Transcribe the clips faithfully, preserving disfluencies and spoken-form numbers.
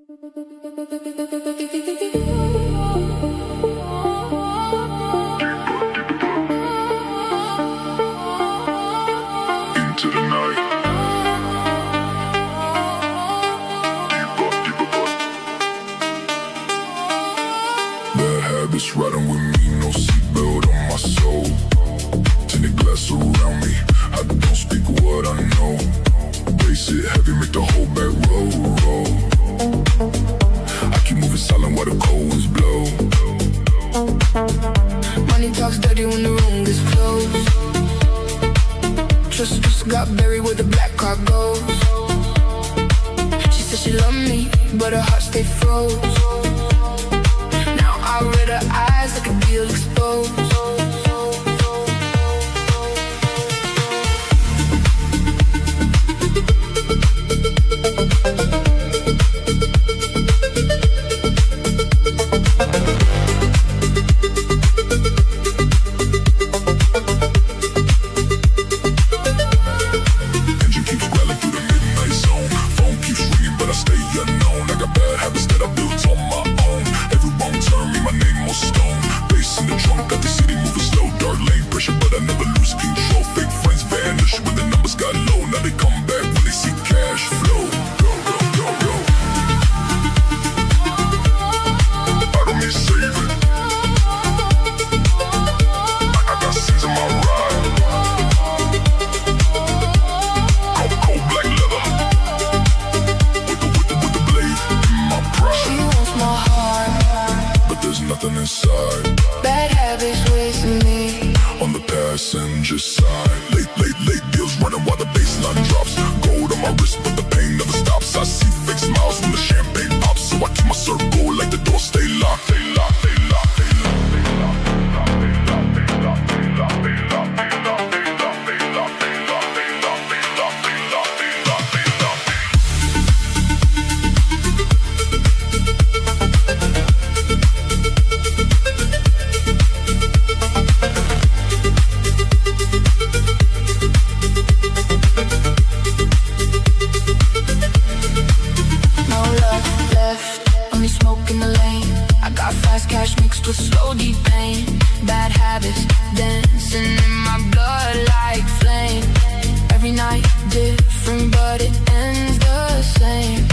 Habits riding with me, no seatbelt on my soul. Tinted glass around me, I don't speak what I know. Bass it heavy, make the whole back roll, roll. I keep moving silent while the cold winds blow. Money talks dirty when the room gets closed. Trust just got buried where the black car goes. She said she loved me, but her heart stayed froze. I read her eyes like a deal exposed. Engine keeps growling through the midnight zone. Phone keeps ringing, but I stay unknown. I got bad habits that I built on my own. Every wrong turn, me, my name on stone. Bass in the trunk, got the city moving slow. Dark lane pressure, but I never lose control. Fake friends vanish when the numbers got low. Now they come back when they see cash flow. Go, go, go, go. I don't need saving. I, I got seeds in my ride. Cold, cold black leather. With the, with the, with the blade in my pride. She wants my heart, but there's nothing inside. bad habits wasting me. On the passenger side, late, late, late deals running while the baseline drops. Gold on my wrist, but the pain never stops. I see fake smiles when the champagne pops, so I keep my circle like the door stay locked. Stay locked, stay locked, stay locked, stay locked, stay locked, stay locked, stay locked, stay locked, stay locked, stay locked, stay locked, stay locked, stay locked, stay locked, stay locked, stay locked, stay No love left, only smoke in the lane. I got fast cash mixed with slow deep pain. Bad habits dancing in my blood like flame. Every night different, but it ends the same.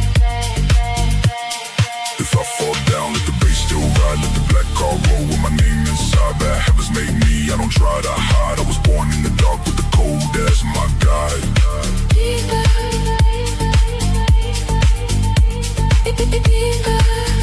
If I fall down, let the bass still ride. Let the black car roll with my name inside. Bad habits made me, I don't try to hide. I was born in the dark with the cold as my guide. Deeper, deeper.